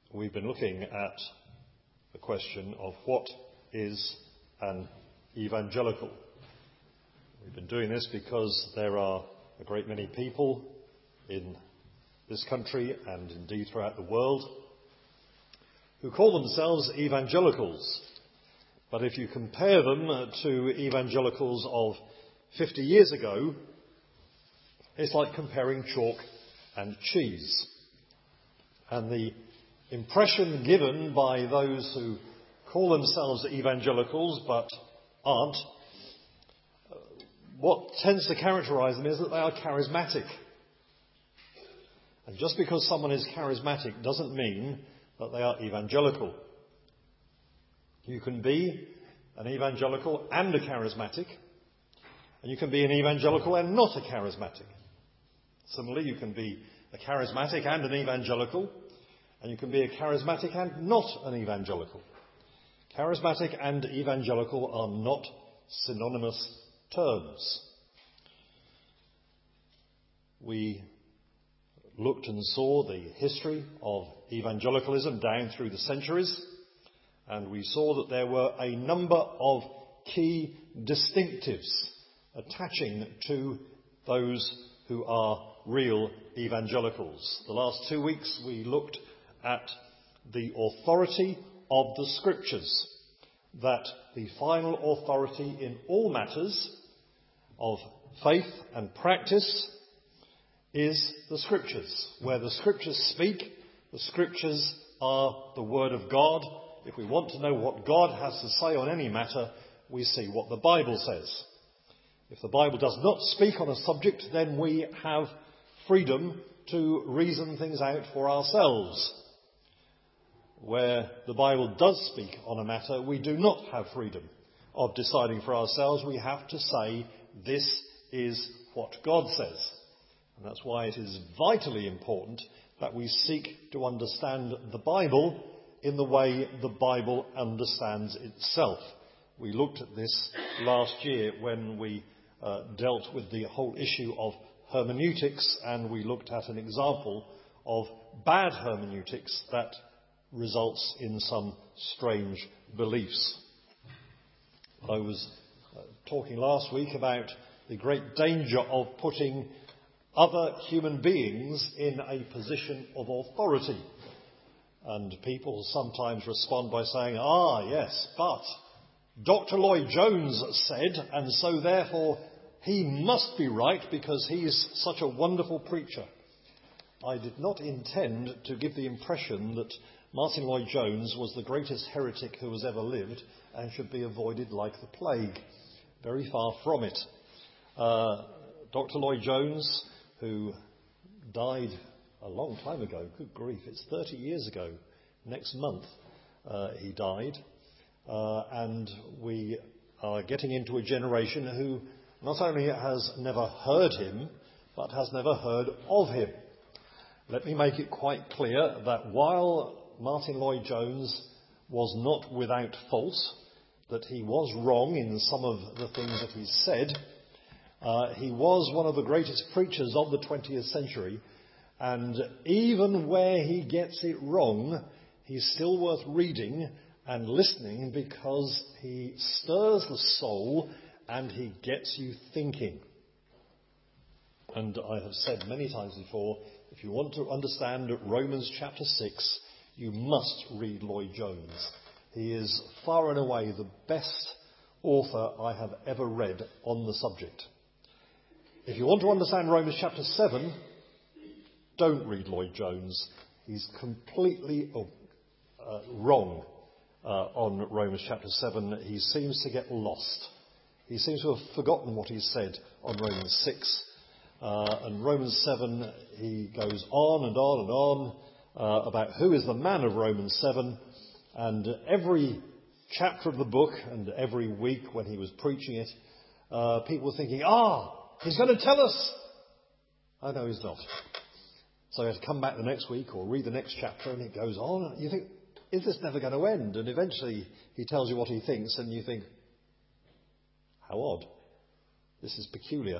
we've been looking at the question of what is an evangelical. We've been doing this because there are a great many people in this country and indeed throughout the world who call themselves evangelicals. But if you compare them to evangelicals of 50 years ago, it's like comparing chalk and cheese. And the impression given by those who call themselves evangelicals but aren't, what tends to characterize them is that they are charismatic. And just because someone is charismatic doesn't mean that they are evangelical. You can be an evangelical and a charismatic, and you can be an evangelical and not a charismatic. Similarly, you can be a charismatic and an evangelical, and you can be a charismatic and not an evangelical. Charismatic and evangelical are not synonymous terms. We looked and saw the history of evangelicalism down through the centuries, and we saw that there were a number of key distinctives attaching to those who are real evangelicals. The last 2 weeks we looked at the authority of the Scriptures, that the final authority in all matters of faith and practice is the Scriptures. Where the Scriptures speak, the Scriptures are the Word of God. If we want to know what God has to say on any matter, we see what the Bible says. If the Bible does not speak on a subject, then we have freedom to reason things out for ourselves. Where the Bible does speak on a matter, we do not have freedom of deciding for ourselves. We have to say, this is what God says. And that's why it is vitally important that we seek to understand the Bible in the way the Bible understands itself. We looked at this last year when we dealt with the whole issue of hermeneutics, and we looked at an example of bad hermeneutics that results in some strange beliefs. I was talking last week about the great danger of putting other human beings in a position of authority. And people sometimes respond by saying, yes, but Dr. Lloyd Jones said, and so therefore he must be right because he's such a wonderful preacher. I did not intend to give the impression that Martin Lloyd Jones was the greatest heretic who has ever lived and should be avoided like the plague. Very far from it. Dr. Lloyd Jones, who died a long time ago, good grief, it's 30 years ago, next month he died, and we are getting into a generation who not only has never heard him, but has never heard of him. Let me make it quite clear that while Martin Lloyd Jones was not without fault, that he was wrong in some of the things that he said, he was one of the greatest preachers of the 20th century, and even where he gets it wrong, he's still worth reading and listening because he stirs the soul and he gets you thinking. And I have said many times before, if you want to understand Romans chapter 6, you must read Lloyd Jones. He is far and away the best author I have ever read on the subject. If you want to understand Romans chapter 7, don't read Lloyd Jones. He's completely wrong on Romans chapter 7. He seems to get lost. He seems to have forgotten what he said on Romans 6. And Romans 7, he goes on and on and on about who is the man of Romans 7. And every chapter of the book and every week when he was preaching it, people were thinking, he's going to tell us. Oh, no, he's not. So you have to come back the next week or read the next chapter, and it goes on. And you think, is this never going to end? And eventually he tells you what he thinks, and you think, how odd. This is peculiar.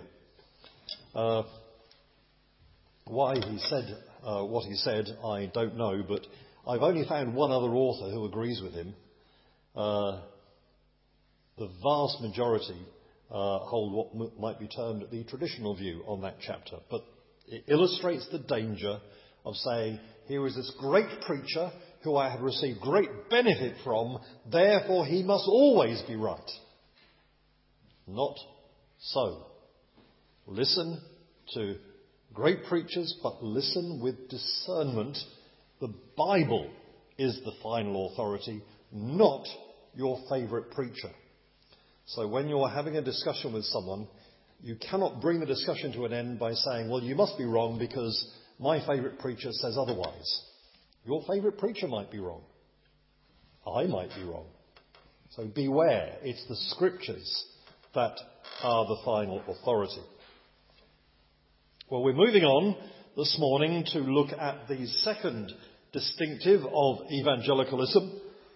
Why he said what he said, I don't know, but I've only found one other author who agrees with him. The vast majority hold what might be termed the traditional view on that chapter. But it illustrates the danger of saying, here is this great preacher who I have received great benefit from, therefore he must always be right. Not so. Listen to great preachers, but listen with discernment. The Bible is the final authority, not your favourite preacher. So when you're having a discussion with someone, you cannot bring the discussion to an end by saying, well, you must be wrong because my favourite preacher says otherwise. Your favourite preacher might be wrong. I might be wrong. So beware. It's the Scriptures that are the final authority. Well, we're moving on this morning to look at the second distinctive of evangelicalism,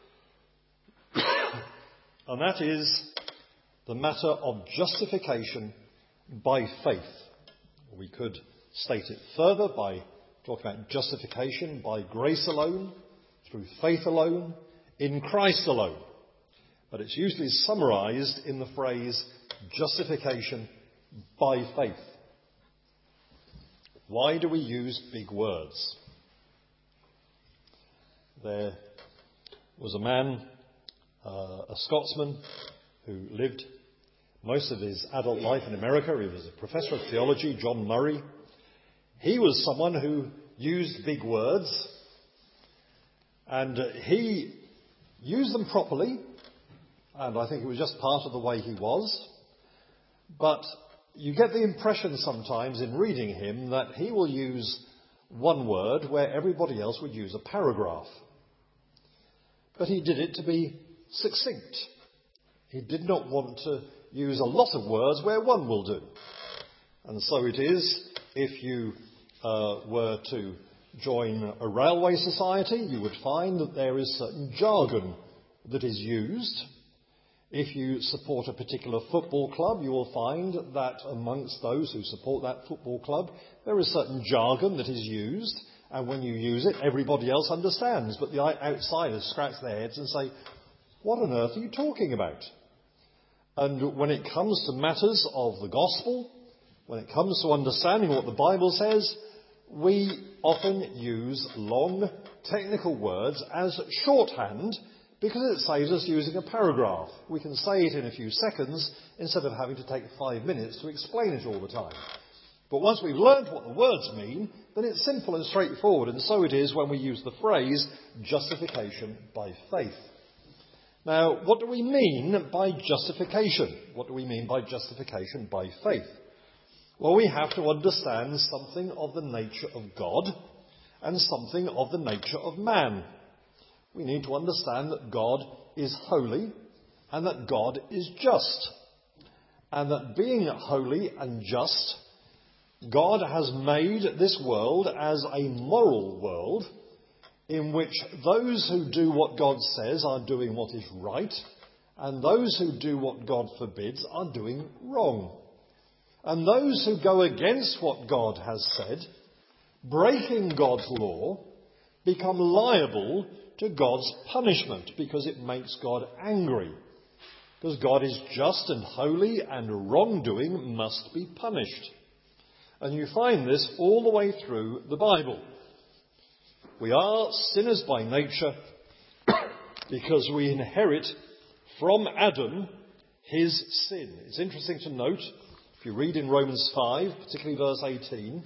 and that is the matter of justification by faith. We could state it further by talking about justification by grace alone, through faith alone, in Christ alone. But it's usually summarised in the phrase justification by faith. Why do we use big words? There was a man, a Scotsman, who lived most of his adult life in America. He was a professor of theology, John Murray. He was someone who used big words, and he used them properly, and I think it was just part of the way he was. But you get the impression sometimes in reading him that he will use one word where everybody else would use a paragraph. But he did it to be succinct. He did not want to use a lot of words where one will do. And so it is, if you were to join a railway society, you would find that there is certain jargon that is used. If you support a particular football club, you will find that amongst those who support that football club, there is certain jargon that is used, and when you use it, everybody else understands. But the outsiders scratch their heads and say, what on earth are you talking about? And when it comes to matters of the gospel, when it comes to understanding what the Bible says, we often use long technical words as shorthand because it saves us using a paragraph. We can say it in a few seconds instead of having to take 5 minutes to explain it all the time. But once we've learned what the words mean, then it's simple and straightforward. And so it is when we use the phrase justification by faith. Now, what do we mean by justification? What do we mean by justification by faith? Well, we have to understand something of the nature of God and something of the nature of man. We need to understand that God is holy and that God is just. And that being holy and just, God has made this world as a moral world in which those who do what God says are doing what is right, and those who do what God forbids are doing wrong. And those who go against what God has said, breaking God's law, become liable to God's punishment because it makes God angry. Because God is just and holy and wrongdoing must be punished. And you find this all the way through the Bible. We are sinners by nature because we inherit from Adam his sin. It's interesting to note, if you read in Romans 5, particularly verse 18,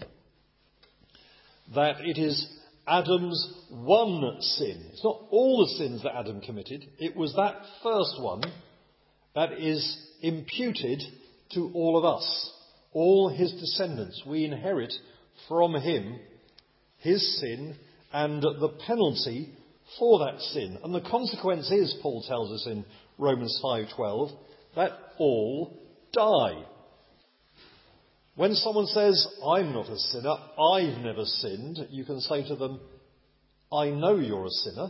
that it is Adam's one sin. It's not all the sins that Adam committed. It was that first one that is imputed to all of us, all his descendants. We inherit from him his sin and the penalty for that sin. And the consequence is, Paul tells us in Romans 5:12, that all die. When someone says, I'm not a sinner, I've never sinned, you can say to them, I know you're a sinner,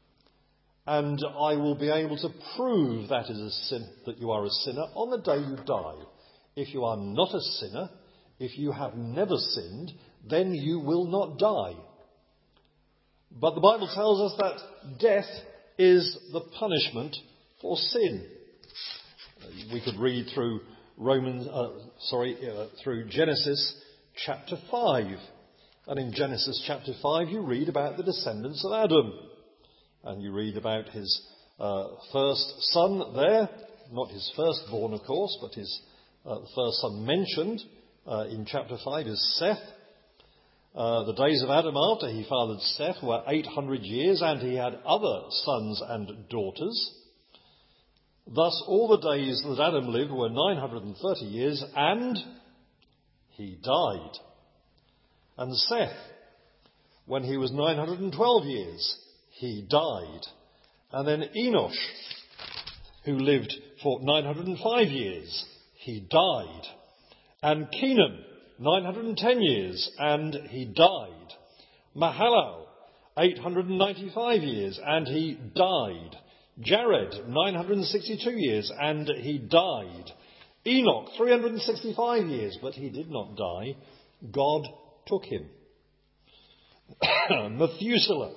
and I will be able to prove that is a sin, that you are a sinner on the day you die. If you are not a sinner, if you have never sinned, then you will not die. But the Bible tells us that death is the punishment for sin. We could read through through Genesis chapter 5. And in Genesis chapter 5 you read about the descendants of Adam. And you read about his first son there, not his firstborn of course, but his first son mentioned in chapter 5 is Seth. The days of Adam after he fathered Seth were 800 years, and he had other sons and daughters. Thus all the days that Adam lived were 930 years, and he died. And Seth, when he was 912 years, he died. And then Enosh, who lived for 905 years, he died. And Kenan, 910 years, and he died. Mahalalel, 895 years, and he died. Jared, 962 years, and he died. Enoch, 365 years, but he did not die. God took him. Methuselah,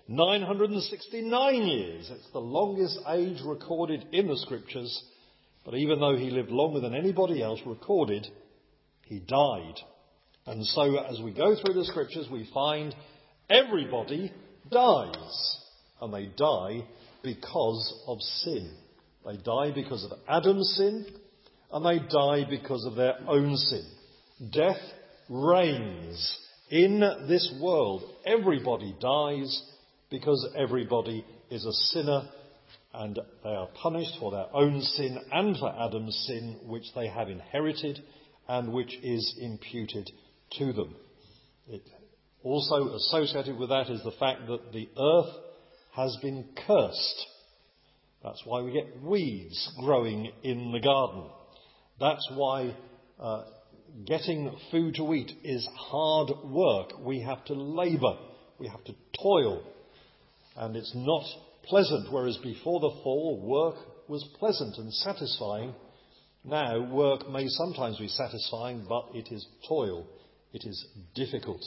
969 years. It's the longest age recorded in the scriptures, but even though he lived longer than anybody else recorded, he died. And so as we go through the scriptures, we find everybody dies. And they die because of sin. They die because of Adam's sin, and they die because of their own sin. Death reigns in this world. Everybody dies because everybody is a sinner, and they are punished for their own sin and for Adam's sin, which they have inherited and which is imputed to them. Also associated with that is the fact that the earth has been cursed. That's why we get weeds growing in the garden. That's why getting food to eat is hard work. We have to labour. We have to toil. And it's not pleasant, whereas before the fall, work was pleasant and satisfying. Now, work may sometimes be satisfying, but it is toil. It is difficult.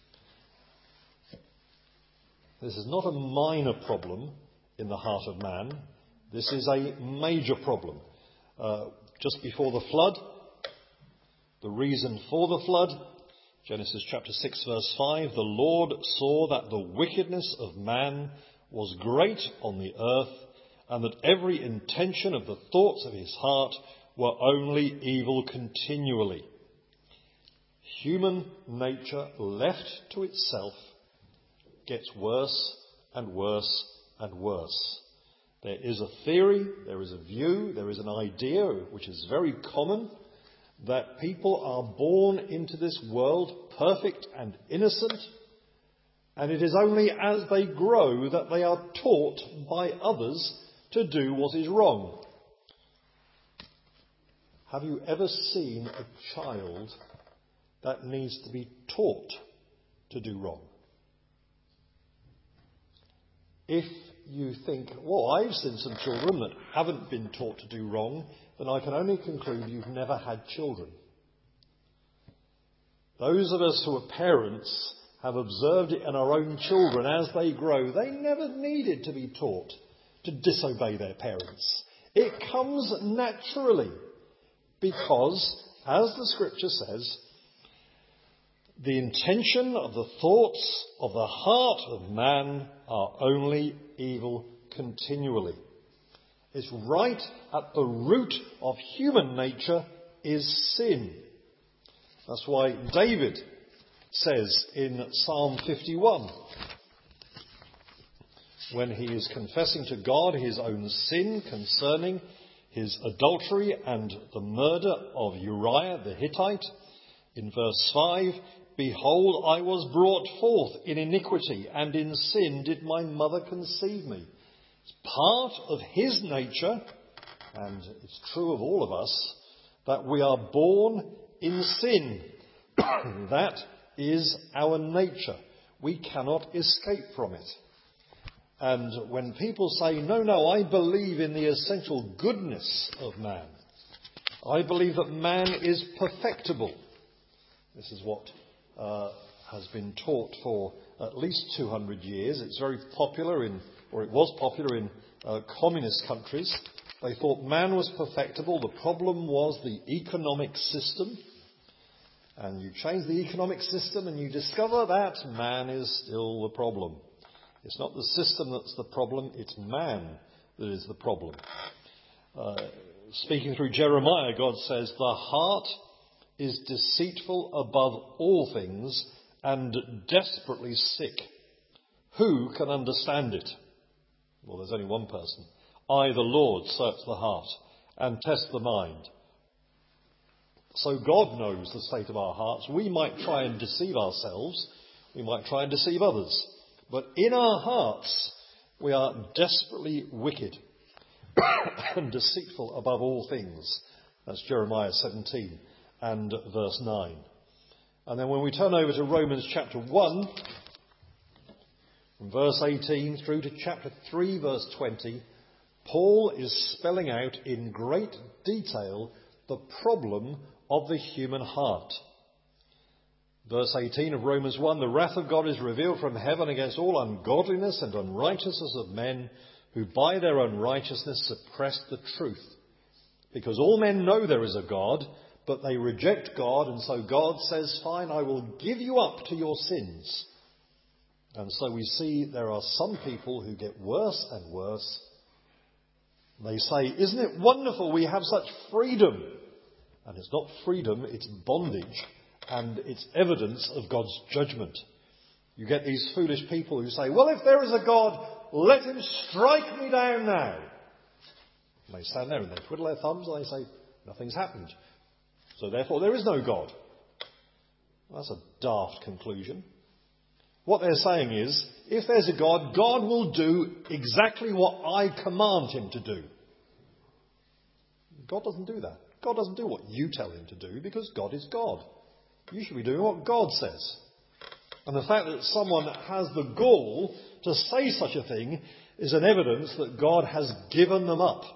This is not a minor problem in the heart of man. This is a major problem. Just before the flood, the reason for the flood, Genesis chapter 6 verse 5, the Lord saw that the wickedness of man was great on the earth, and that every intention of the thoughts of his heart were only evil continually. Human nature, left to itself, gets worse and worse and worse. There is a theory, there is a view, there is an idea, which is very common, that people are born into this world perfect and innocent, and it is only as they grow that they are taught by others to do what is wrong. Have you ever seen a child that needs to be taught to do wrong? If you think, well, I've seen some children that haven't been taught to do wrong, then I can only conclude you've never had children. Those of us who are parents have observed it in our own children as they grow. They never needed to be taught to disobey their parents. It comes naturally because, as the scripture says, the intention of the thoughts of the heart of man are only evil continually. It's right at the root of human nature is sin. That's why David says in Psalm 51, when he is confessing to God his own sin concerning his adultery and the murder of Uriah the Hittite, in verse 5, "Behold, I was brought forth in iniquity, and in sin did my mother conceive me." It's part of his nature, and it's true of all of us, that we are born in sin. That is our nature. We cannot escape from it. And when people say, no, I believe in the essential goodness of man, I believe that man is perfectible. This is what has been taught for at least 200 years. It's very popular it was popular in communist countries. They thought man was perfectible. The problem was the economic system. And you change the economic system and you discover that man is still the problem. It's not the system that's the problem, it's man that is the problem. Speaking through Jeremiah, God says, "The heart is deceitful above all things and desperately sick. Who can understand it?" Well, there's only one person. "I, the Lord, search the heart and test the mind." So God knows the state of our hearts. We might try and deceive ourselves. We might try and deceive others. But in our hearts, we are desperately wicked and deceitful above all things. That's Jeremiah 17 and verse 9. And then when we turn over to Romans chapter 1, from verse 18 through to chapter 3, verse 20, Paul is spelling out in great detail the problem of the human heart. Verse 18 of Romans 1, "The wrath of God is revealed from heaven against all ungodliness and unrighteousness of men who by their unrighteousness suppress the truth. Because all men know there is a God, but they reject God, and so God says, 'Fine, I will give you up to your sins.'" And so we see there are some people who get worse and worse. They say, "Isn't it wonderful we have such freedom?" And it's not freedom, it's bondage, and it's evidence of God's judgment. You get these foolish people who say, "Well, if there is a God, let him strike me down now." And they stand there and they twiddle their thumbs and they say, "Nothing's happened. So therefore there is no God." Well, that's a daft conclusion. What they're saying is, if there's a God, God will do exactly what I command him to do. God doesn't do that. God doesn't do what you tell him to do because God is God. You should be doing what God says. And the fact that someone has the gall to say such a thing is an evidence that God has given them up.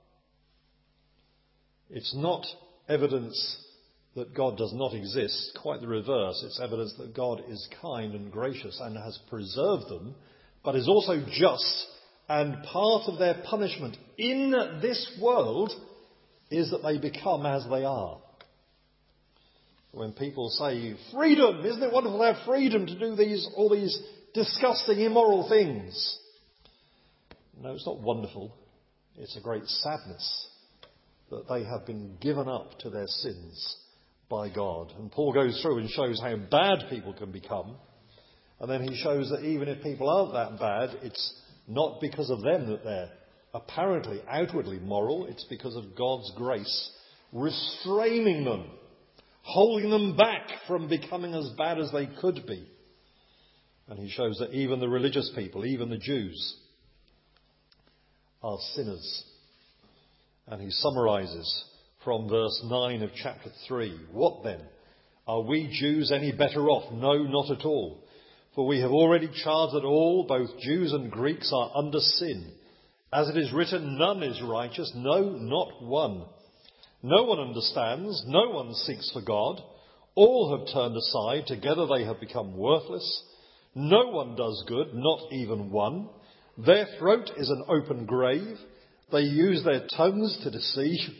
It's not evidence that God does not exist, quite the reverse. It's evidence that God is kind and gracious and has preserved them, but is also just, and part of their punishment in this world is that they become as they are. When people say, "Freedom, isn't it wonderful to have freedom to do all these disgusting, immoral things?" No, it's not wonderful. It's a great sadness that they have been given up to their sins by God. And Paul goes through and shows how bad people can become. And then he shows that even if people aren't that bad, it's not because of them that they're apparently outwardly moral. It's because of God's grace restraining them, holding them back from becoming as bad as they could be. And he shows that even the religious people, even the Jews, are sinners. And he summarises from verse 9 of chapter 3. "What then? Are we Jews any better off? No, not at all. For we have already charged that all, both Jews and Greeks, are under sin. As it is written, none is righteous, no, not one. No one understands, no one seeks for God. All have turned aside, together they have become worthless. No one does good, not even one. Their throat is an open grave. They use their tongues to deceive.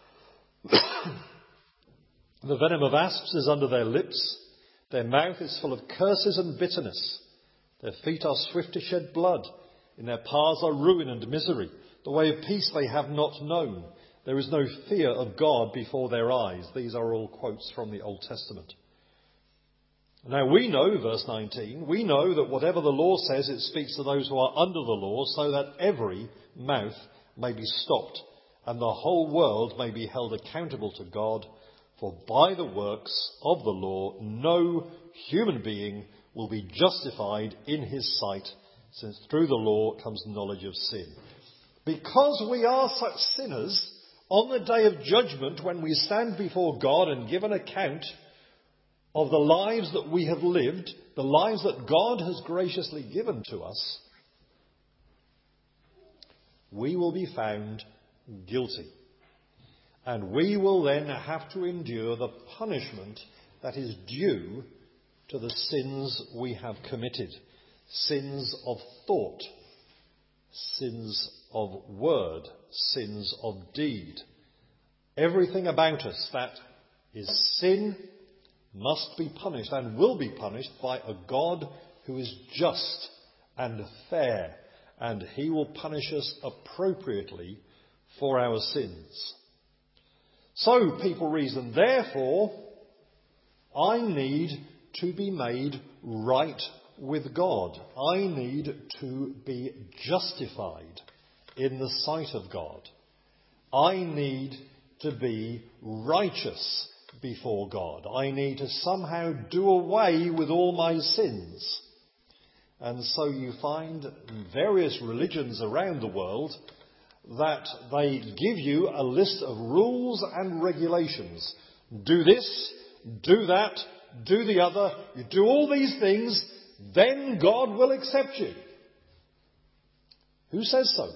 The venom of asps is under their lips. Their mouth is full of curses and bitterness. Their feet are swift to shed blood. In their paths are ruin and misery. The way of peace they have not known. There is no fear of God before their eyes." These are all quotes from the Old Testament. Now we know, verse 19, we know that whatever the law says, it speaks to those who are under the law, so that every mouth may be stopped, and the whole world may be held accountable to God. For by the works of the law, no human being will be justified in his sight, since through the law comes knowledge of sin. Because we are such sinners, on the day of judgment, when we stand before God and give an account of the lives that we have lived, the lives that God has graciously given to us, we will be found guilty. And we will then have to endure the punishment that is due to the sins we have committed. Sins of thought, sins of word, sins of deed. Everything about us that is sin must be punished and will be punished by a God who is just and fair, and he will punish us appropriately for our sins. So people reason, therefore, I need to be made right with God. I need to be justified in the sight of God. I need to be righteous before God. I need to somehow do away with all my sins. And so you find various religions around the world that they give you a list of rules and regulations. Do this, do that, do the other. You do all these things, then God will accept you. Who says so?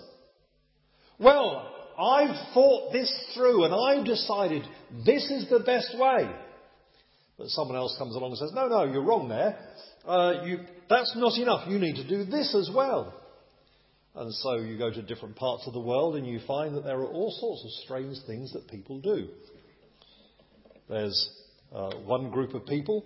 Well, I've thought this through and I've decided this is the best way. But someone else comes along and says, no, you're wrong there. That's not enough. You need to do this as well. And so you go to different parts of the world and you find that there are all sorts of strange things that people do. There's one group of people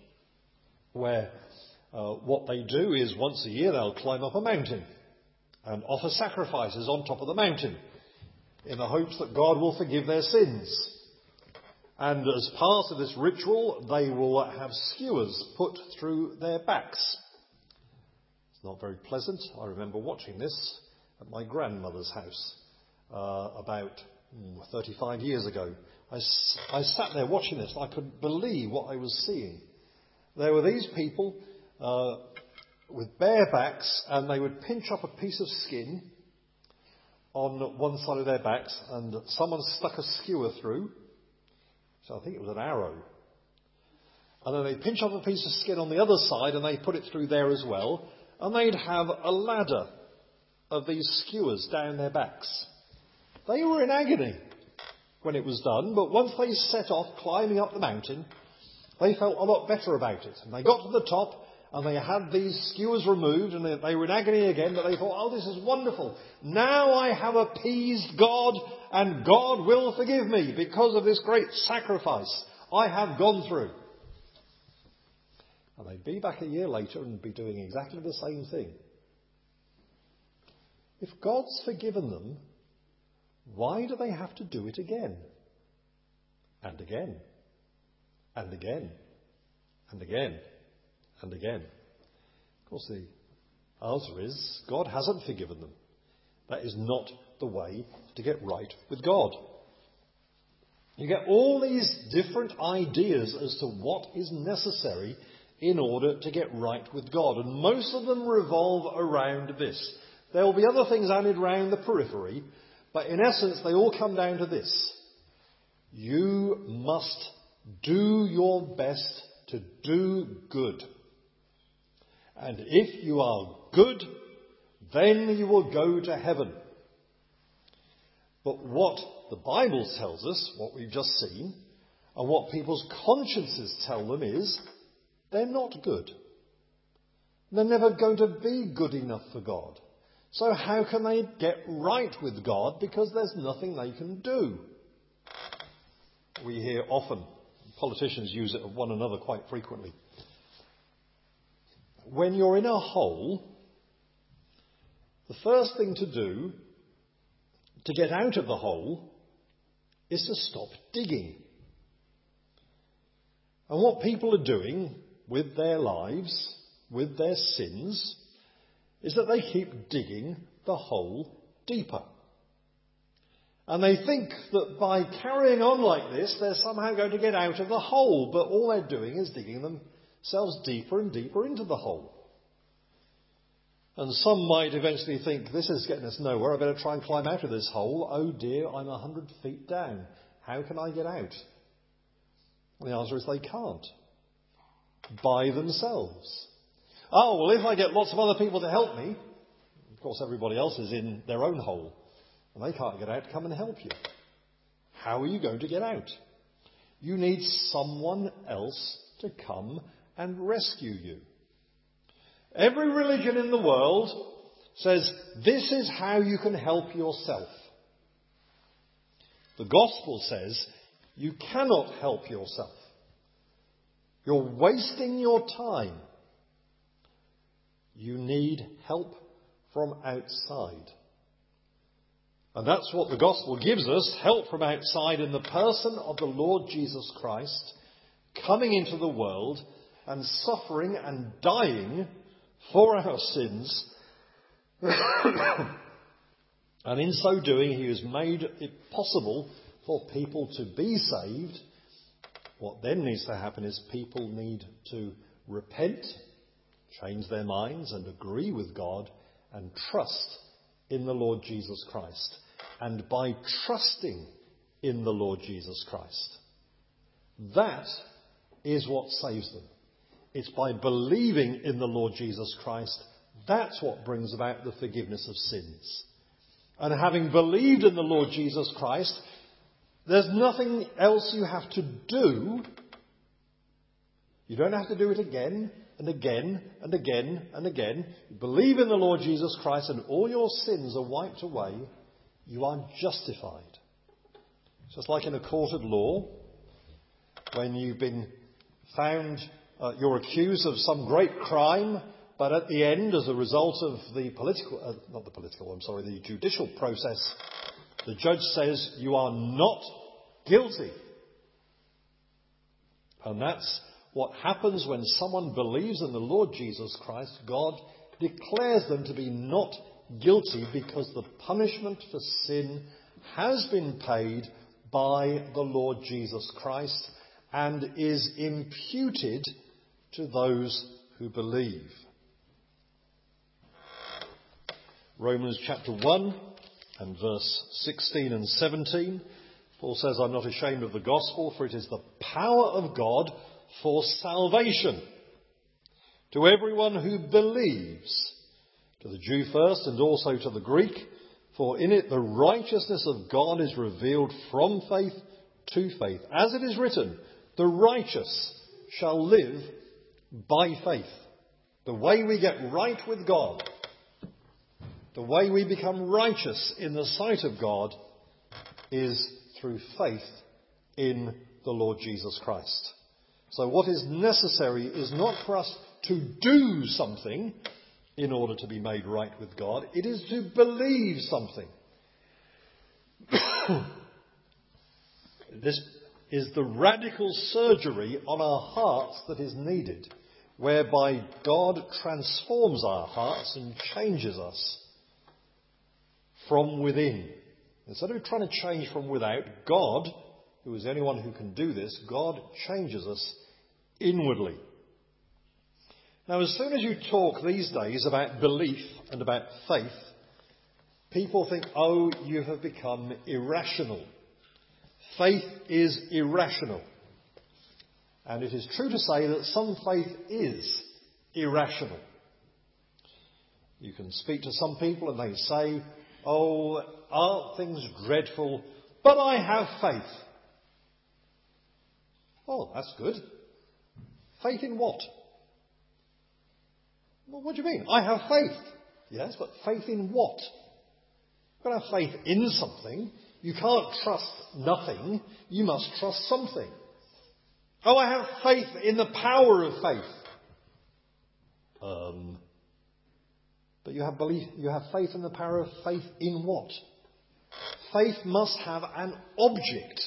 where what they do is once a year they'll climb up a mountain and offer sacrifices on top of the mountain in the hopes that God will forgive their sins. And as part of this ritual, they will have skewers put through their backs. It's not very pleasant. I remember watching this at my grandmother's house about 35 years ago. I sat there watching this. I couldn't believe what I was seeing. There were these people with bare backs, and they would pinch up a piece of skin on one side of their backs, and someone stuck a skewer through. So I think it was an arrow. And then they'd pinch up a piece of skin on the other side, and they put it through there as well. And they'd have a ladder of these skewers down their backs. They were in agony when it was done, but once they set off climbing up the mountain, they felt a lot better about it. And they got to the top, and they had these skewers removed, and they were in agony again, but they thought, oh, this is wonderful. Now I have appeased God, and God will forgive me because of this great sacrifice I have gone through. And they'd be back a year later and be doing exactly the same thing. If God's forgiven them, why do they have to do it again? And again. And again. And again. And again. Of course, the answer is God hasn't forgiven them. That is not the way to get right with God. You get all these different ideas as to what is necessary in order to get right with God. And most of them revolve around this. There will be other things added around the periphery, but in essence they all come down to this. You must do your best to do good. And if you are good, then you will go to heaven. But what the Bible tells us, what we've just seen, and what people's consciences tell them is, they're not good. They're never going to be good enough for God. So how can they get right with God? Because there's nothing they can do. We hear often, politicians use it of one another quite frequently. When you're in a hole, the first thing to do to get out of the hole is to stop digging. And what people are doing with their lives, with their sins, is that they keep digging the hole deeper. And they think that by carrying on like this, they're somehow going to get out of the hole. But all they're doing is digging themselves deeper and deeper into the hole. And some might eventually think, this is getting us nowhere, I better try and climb out of this hole. Oh dear, I'm 100 feet down. How can I get out? And the answer is they can't. By themselves. Oh, well, if I get lots of other people to help me, of course everybody else is in their own hole, and they can't get out to come and help you. How are you going to get out? You need someone else to come and rescue you. Every religion in the world says this is how you can help yourself. The gospel says you cannot help yourself. You're wasting your time. You need help from outside. And that's what the gospel gives us, help from outside in the person of the Lord Jesus Christ, coming into the world and suffering and dying for our sins. And in so doing, he has made it possible for people to be saved. What then needs to happen is people need to repent, change their minds and agree with God and trust in the Lord Jesus Christ. And by trusting in the Lord Jesus Christ, that is what saves them. It's by believing in the Lord Jesus Christ, that's what brings about the forgiveness of sins. And having believed in the Lord Jesus Christ, there's nothing else you have to do. You don't have to do it again and again and again and again. You believe in the Lord Jesus Christ and all your sins are wiped away. You are justified. Just like in a court of law, when you've been found, you're accused of some great crime, but at the end, as a result of the judicial process, the judge says you are not guilty. And that's what happens when someone believes in the Lord Jesus Christ. God declares them to be not guilty because the punishment for sin has been paid by the Lord Jesus Christ and is imputed to those who believe. Romans chapter 1 and verse 16 and 17, Paul says, I'm not ashamed of the gospel, for it is the power of God for salvation to everyone who believes, to the Jew first and also to the Greek, for in it the righteousness of God is revealed from faith to faith. As it is written, the righteous shall live by faith. The way we get right with God, the way we become righteous in the sight of God, is through faith in the Lord Jesus Christ. So what is necessary is not for us to do something in order to be made right with God. It is to believe something. This is the radical surgery on our hearts that is needed, whereby God transforms our hearts and changes us from within. Instead of trying to change from without, God, who is the only one who can do this, God changes us inwardly. Now, as soon as you talk these days about belief and about faith, people think, oh, you have become irrational. Faith is irrational. And it is true to say that some faith is irrational. You can speak to some people and they say, oh, aren't things dreadful? But I have faith. Oh, that's good. Faith in what? Well, what do you mean? I have faith. Yes, but faith in what? You've got to have faith in something. You can't trust nothing. You must trust something. Oh, I have faith in the power of faith. But you have belief. You have faith in the power of faith in what? Faith must have an object.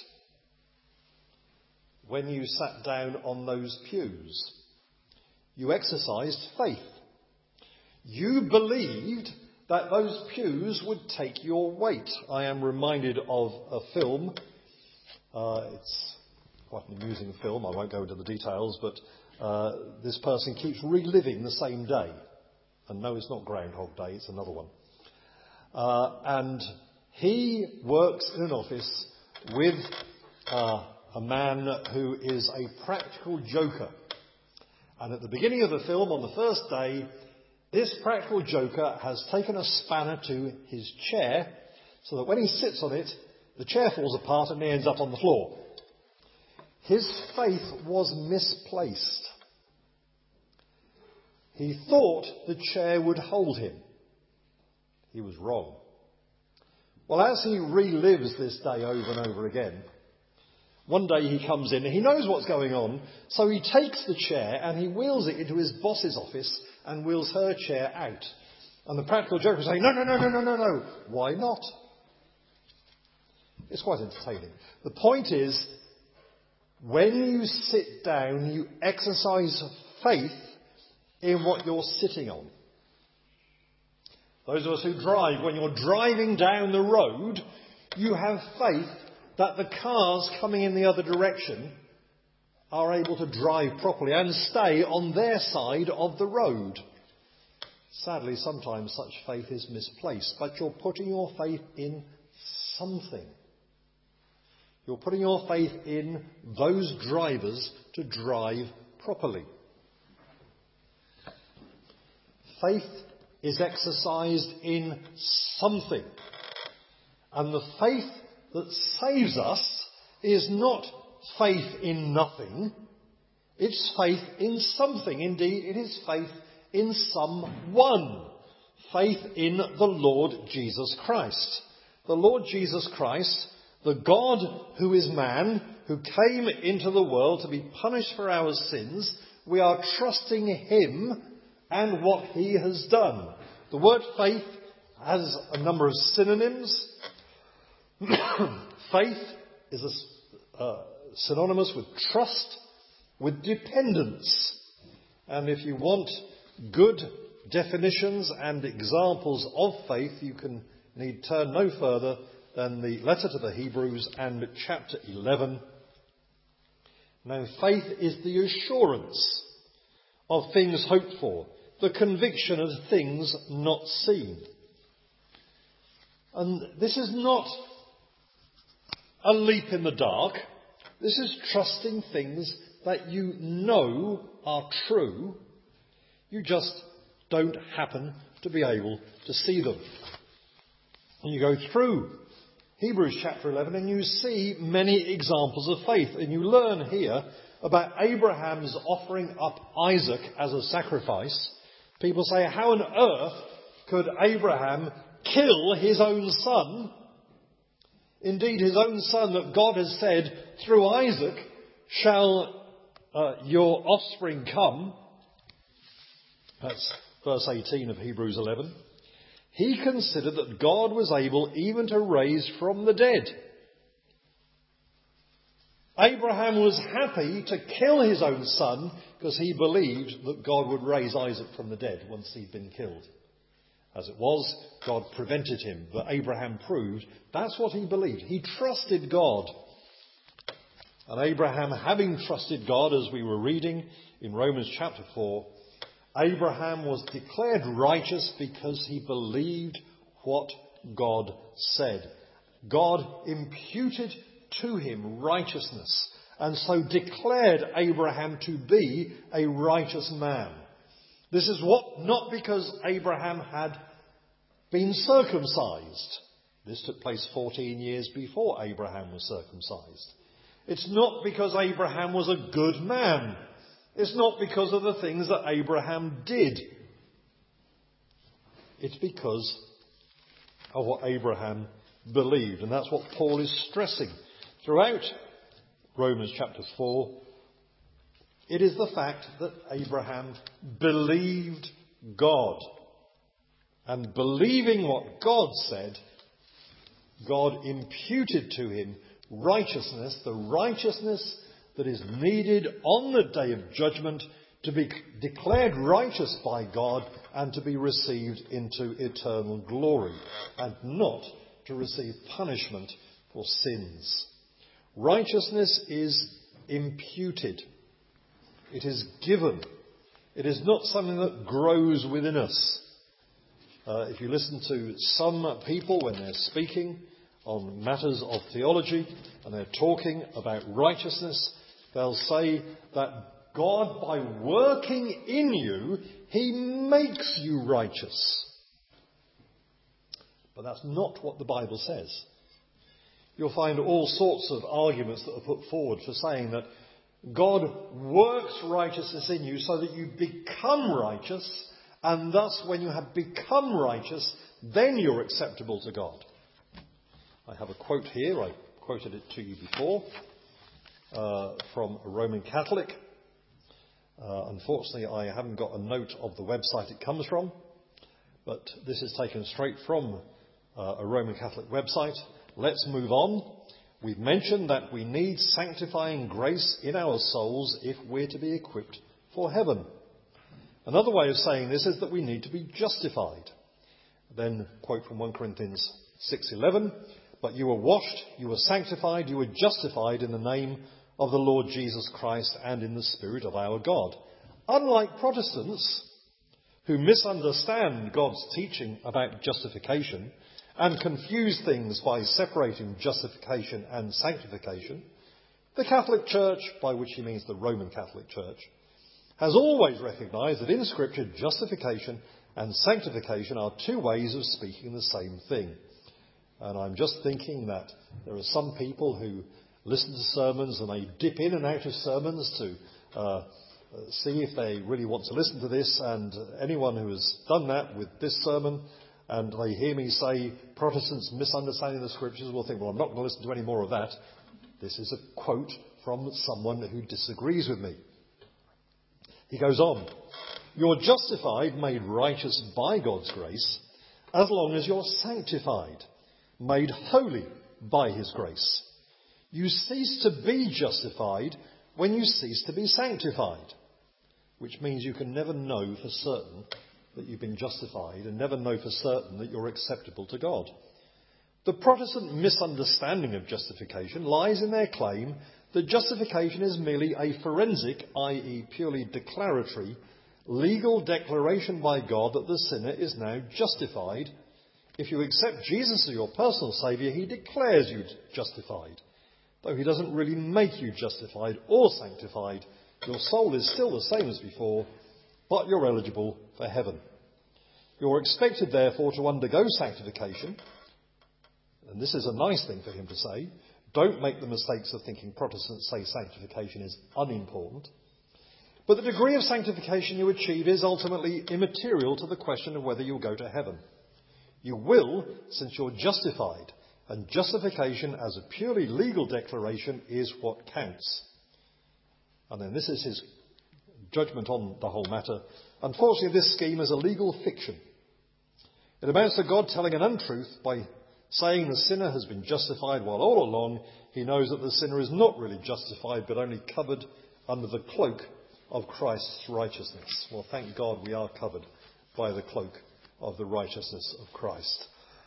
When you sat down on those pews, you exercised faith. You believed that those pews would take your weight. I am reminded of a film. It's quite an amusing film. I won't go into the details, but this person keeps reliving the same day. And no, it's not Groundhog Day, it's another one. And he works in an office with a man who is a practical joker. And at the beginning of the film, on the first day, this practical joker has taken a spanner to his chair so that when he sits on it, the chair falls apart and he ends up on the floor. His faith was misplaced. He thought the chair would hold him. He was wrong. Well, as he relives this day over and over again, one day he comes in and he knows what's going on, so he takes the chair and he wheels it into his boss's office and wheels her chair out. And the practical joker is saying, no. Why not? It's quite entertaining. The point is, when you sit down, you exercise faith in what you're sitting on. Those of us who drive, when you're driving down the road, you have faith that the cars coming in the other direction are able to drive properly and stay on their side of the road. Sadly, sometimes such faith is misplaced, but you're putting your faith in something. You're putting your faith in those drivers to drive properly. Faith is exercised in something. And the faith that saves us is not faith in nothing. It's faith in something. Indeed, it is faith in someone. Faith in the Lord Jesus Christ. The Lord Jesus Christ, the God who is man, who came into the world to be punished for our sins, we are trusting him and what he has done. The word faith has a number of synonyms. Faith is synonymous with trust, with dependence. And if you want good definitions and examples of faith, you can need turn no further than the letter to the Hebrews and chapter 11. Now, faith is the assurance of things hoped for, the conviction of things not seen. And this is not a leap in the dark. This is trusting things that you know are true. You just don't happen to be able to see them. And you go through Hebrews chapter 11 and you see many examples of faith. And you learn here about Abraham's offering up Isaac as a sacrifice. People say, how on earth could Abraham kill his own son? Indeed, his own son that God has said, through Isaac shall your offspring come. That's verse 18 of Hebrews 11. He considered that God was able even to raise from the dead. Abraham was happy to kill his own son because he believed that God would raise Isaac from the dead once he'd been killed. As it was, God prevented him, but Abraham proved that's what he believed. He trusted God. And Abraham, having trusted God, as we were reading in Romans chapter 4, Abraham was declared righteous because he believed what God said. God imputed to him righteousness and so declared Abraham to be a righteous man. This is not because Abraham had been circumcised. This took place 14 years before Abraham was circumcised. It's not because Abraham was a good man. It's not because of the things that Abraham did. It's because of what Abraham believed. And that's what Paul is stressing throughout Romans chapter 4. It is the fact that Abraham believed God. And believing what God said, God imputed to him righteousness, the righteousness that is needed on the day of judgment to be declared righteous by God and to be received into eternal glory, and not to receive punishment for sins. Righteousness is imputed. It is given. It is not something that grows within us. If you listen to some people when they're speaking on matters of theology and they're talking about righteousness, they'll say that God, by working in you, he makes you righteous. But that's not what the Bible says. You'll find all sorts of arguments that are put forward for saying that God works righteousness in you so that you become righteous, and thus when you have become righteous, then you're acceptable to God. I have a quote here, I quoted it to you before, from a Roman Catholic. Unfortunately, I haven't got a note of the website it comes from, but this is taken straight from a Roman Catholic website. Let's move on. We've mentioned that we need sanctifying grace in our souls if we're to be equipped for heaven. Another way of saying this is that we need to be justified. Then, quote from 1 Corinthians 6:11, "But you were washed, you were sanctified, you were justified in the name of the Lord Jesus Christ and in the Spirit of our God." Unlike Protestants, who misunderstand God's teaching about justification and confuse things by separating justification and sanctification, the Catholic Church, by which he means the Roman Catholic Church, has always recognised that in Scripture justification and sanctification are two ways of speaking the same thing. And I'm just thinking that there are some people who listen to sermons and they dip in and out of sermons to see if they really want to listen to this, and anyone who has done that with this sermon and they hear me say Protestants misunderstanding the Scriptures will think, well, I'm not going to listen to any more of that. This is a quote from someone who disagrees with me. He goes on, "You're justified, made righteous by God's grace, as long as you're sanctified, made holy by his grace. You cease to be justified when you cease to be sanctified," which means you can never know for certain that you've been justified and never know for certain that you're acceptable to God. The Protestant misunderstanding of justification lies in their claim that justification is merely a forensic, i.e. purely declaratory, legal declaration by God that the sinner is now justified. If you accept Jesus as your personal saviour, he declares you justified. Though he doesn't really make you justified or sanctified, your soul is still the same as before, but you're eligible for heaven. You're expected, therefore, to undergo sanctification. And this is a nice thing for him to say. Don't make the mistakes of thinking Protestants say sanctification is unimportant. But the degree of sanctification you achieve is ultimately immaterial to the question of whether you'll go to heaven. You will, since you're justified. And justification as a purely legal declaration is what counts. And then this is his judgment on the whole matter. Unfortunately, this scheme is a legal fiction. It amounts to God telling an untruth by saying the sinner has been justified while all along he knows that the sinner is not really justified but only covered under the cloak of Christ's righteousness. Well, thank God we are covered by the cloak of the righteousness of Christ.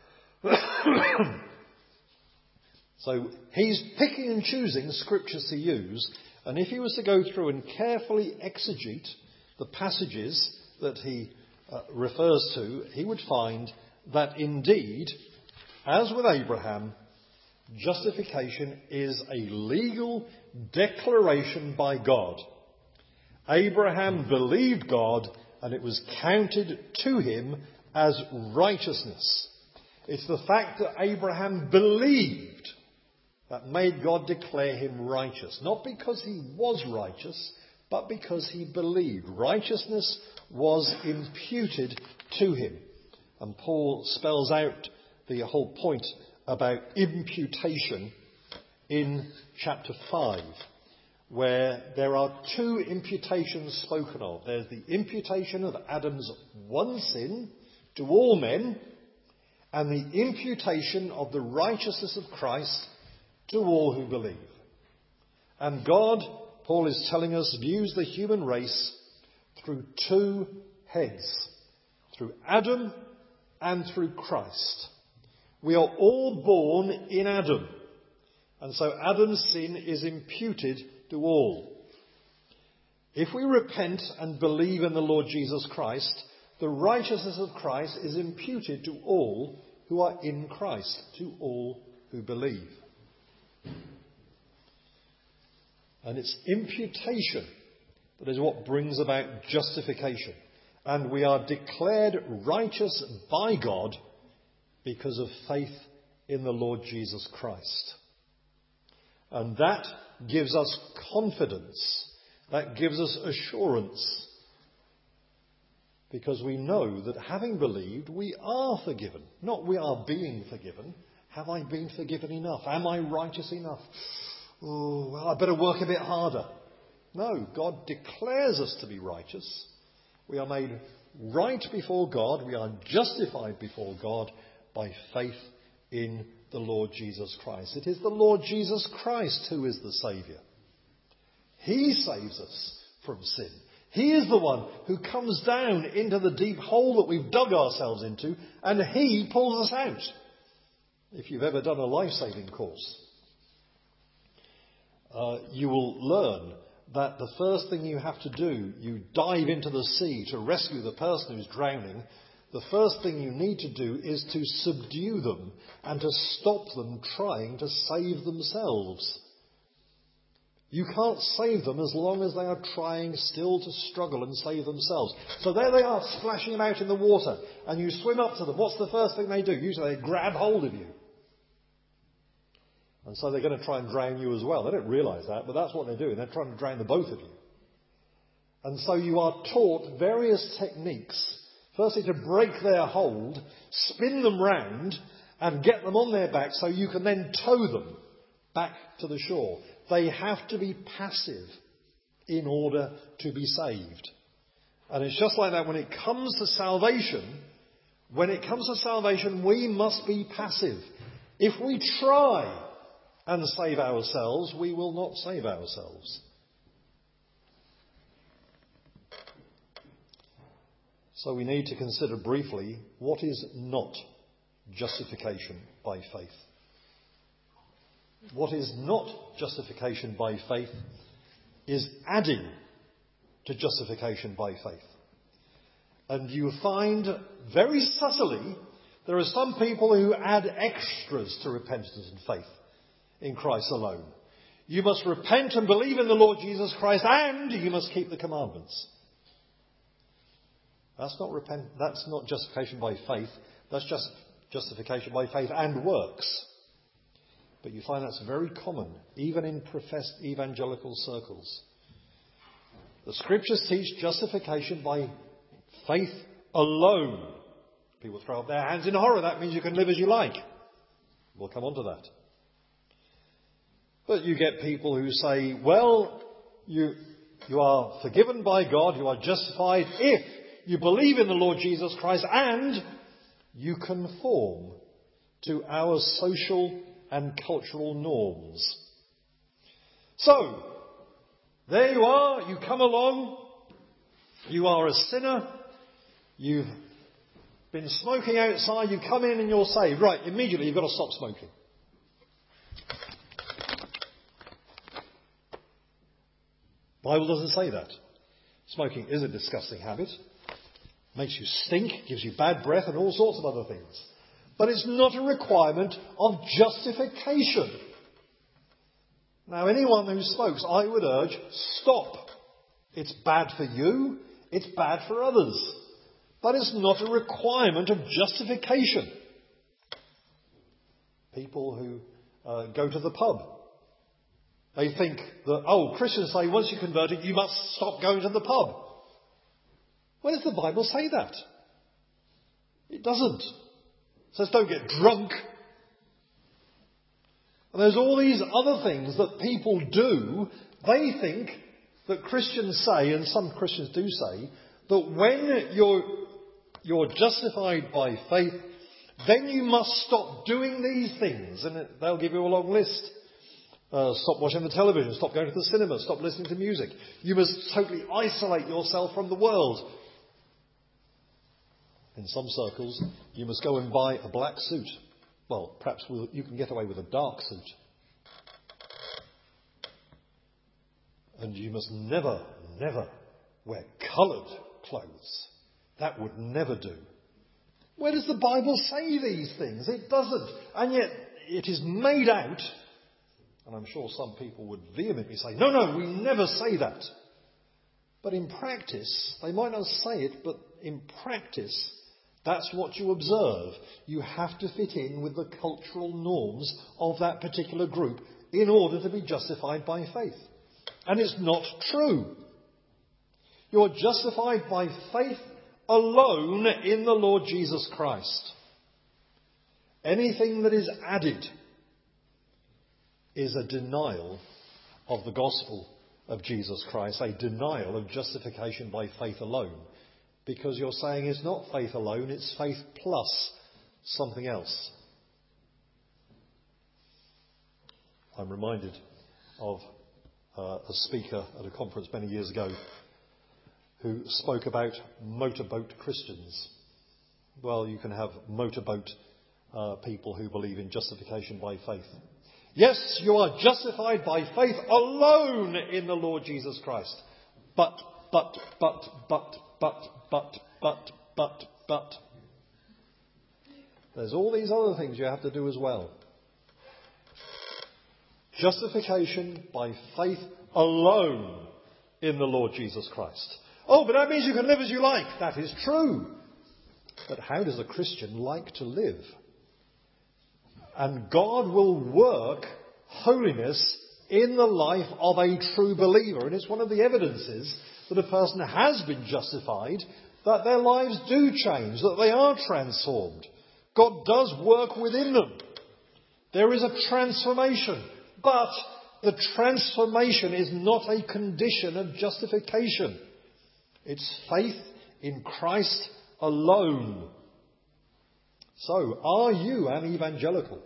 So he's picking and choosing scriptures to use, and if he was to go through and carefully exegete the passages that he refers to, he would find that indeed, as with Abraham, justification is a legal declaration by God. Abraham believed God and it was counted to him as righteousness. It's the fact that Abraham believed that made God declare him righteous. Not because he was righteous, but because he believed. Righteousness was imputed to him. And Paul spells out the whole point about imputation in chapter 5, where there are two imputations spoken of. There's the imputation of Adam's one sin to all men, and the imputation of the righteousness of Christ to all who believe. And God, Paul is telling us, views the human race through two heads, through Adam and through Christ. We are all born in Adam, and so Adam's sin is imputed to all. If we repent and believe in the Lord Jesus Christ, the righteousness of Christ is imputed to all who are in Christ, to all who believe. And it's imputation that is what brings about justification. And we are declared righteous by God because of faith in the Lord Jesus Christ. And that gives us confidence. That gives us assurance. Because we know that having believed, we are forgiven. Not we are being forgiven. Have I been forgiven enough? Am I righteous enough? Oh, well, I better work a bit harder. No, God declares us to be righteous. We are made right before God. We are justified before God by faith in the Lord Jesus Christ. It is the Lord Jesus Christ who is the Saviour. He saves us from sin. He is the one who comes down into the deep hole that we've dug ourselves into, and he pulls us out. If you've ever done a life-saving course, you will learn that the first thing you have to do, you dive into the sea to rescue the person who's drowning. The first thing you need to do is to subdue them and to stop them trying to save themselves. You can't save them as long as they are trying still to struggle and save themselves. So there they are, splashing about in the water, and you swim up to them. What's the first thing they do? Usually they grab hold of you. And so they're going to try and drown you as well. They don't realise that, but that's what they're doing. They're trying to drown the both of you. And so you are taught various techniques. Firstly, to break their hold, spin them round, and get them on their back so you can then tow them back to the shore. They have to be passive in order to be saved. And it's just like that when it comes to salvation. When it comes to salvation, we must be passive. If we try and save ourselves, we will not save ourselves. So we need to consider briefly what is not justification by faith. What is not justification by faith is adding to justification by faith. And you find very subtly there are some people who add extras to repentance and faith in Christ alone. You must repent and believe in the Lord Jesus Christ, and you must keep the commandments. That's not justification by faith. That's just justification by faith and works. But you find that's very common, even in professed evangelical circles. The Scriptures teach justification by faith alone. People throw up their hands in horror. That means you can live as you like. We'll come on to that. But you get people who say, well, you are forgiven by God, you are justified if you believe in the Lord Jesus Christ and you conform to our social and cultural norms. So, there you are, you come along, you are a sinner, you've been smoking outside, you come in and you're saved. Right, immediately you've got to stop smoking. Bible doesn't say that. Smoking is a disgusting habit. Makes you stink, gives you bad breath and all sorts of other things. But it's not a requirement of justification. Now, anyone who smokes, I would urge, stop. It's bad for you, it's bad for others. But it's not a requirement of justification. People who go to the pub, they think that, Christians say once you're converted, you must stop going to the pub. Where does the Bible say that? It doesn't. It says don't get drunk. And there's all these other things that people do. They think that Christians say, and some Christians do say, that when you're justified by faith, then you must stop doing these things. And they'll give you a long list. Stop watching the television, stop going to the cinema, stop listening to music. You must totally isolate yourself from the world. In some circles, you must go and buy a black suit. Well, perhaps you can get away with a dark suit. And you must never, never wear coloured clothes. That would never do. Where does the Bible say these things? It doesn't. And yet it is made out. And I'm sure some people would vehemently say, no, we never say that. But in practice, they might not say it, but in practice, that's what you observe. You have to fit in with the cultural norms of that particular group in order to be justified by faith. And it's not true. You're justified by faith alone in the Lord Jesus Christ. Anything that is added is a denial of the gospel of Jesus Christ, a denial of justification by faith alone, because you're saying it's not faith alone, it's faith plus something else. I'm reminded of a speaker at a conference many years ago who spoke about motorboat Christians. Well, you can have motorboat people who believe in justification by faith. Yes, you are justified by faith alone in the Lord Jesus Christ. But. There's all these other things you have to do as well. Justification by faith alone in the Lord Jesus Christ. Oh, but that means you can live as you like. That is true. But how does a Christian like to live? And God will work holiness in the life of a true believer. And it's one of the evidences that a person has been justified, that their lives do change, that they are transformed. God does work within them. There is a transformation. But the transformation is not a condition of justification. It's faith in Christ alone. So, are you an evangelical?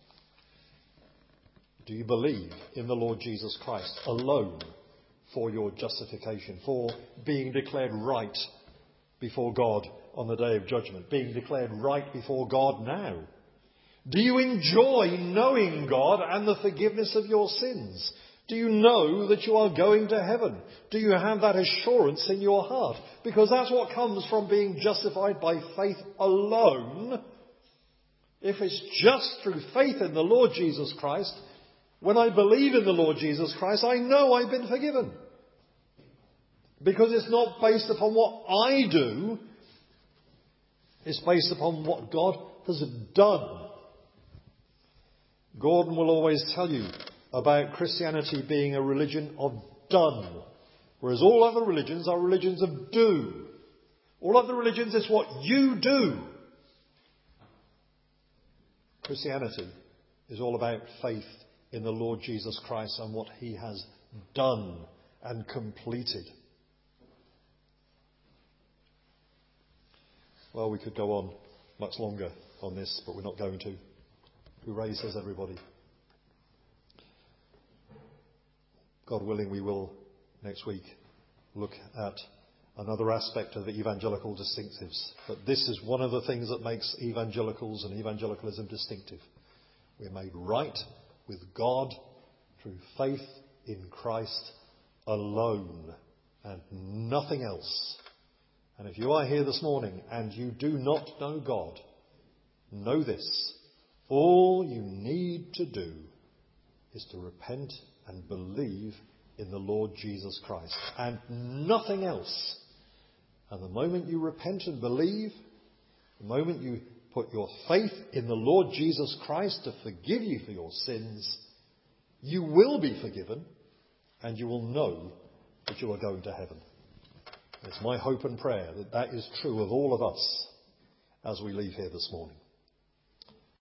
Do you believe in the Lord Jesus Christ alone for your justification, for being declared right before God on the day of judgment, being declared right before God now? Do you enjoy knowing God and the forgiveness of your sins? Do you know that you are going to heaven? Do you have that assurance in your heart? Because that's what comes from being justified by faith alone. If it's just through faith in the Lord Jesus Christ, when I believe in the Lord Jesus Christ, I know I've been forgiven. Because it's not based upon what I do, it's based upon what God has done. Gordon will always tell you about Christianity being a religion of done, whereas all other religions are religions of do. All other religions is what you do. Christianity is all about faith in the Lord Jesus Christ and what he has done and completed. Well, we could go on much longer on this, but we're not going to. Hooray, says everybody. God willing, we will next week look at another aspect of the evangelical distinctives. But this is one of the things that makes evangelicals and evangelicalism distinctive. We're made right with God through faith in Christ alone and nothing else. And if you are here this morning and you do not know God, know this. All you need to do is to repent and believe in the Lord Jesus Christ and nothing else. And the moment you repent and believe, the moment you put your faith in the Lord Jesus Christ to forgive you for your sins, you will be forgiven and you will know that you are going to heaven. It's my hope and prayer that that is true of all of us as we leave here this morning.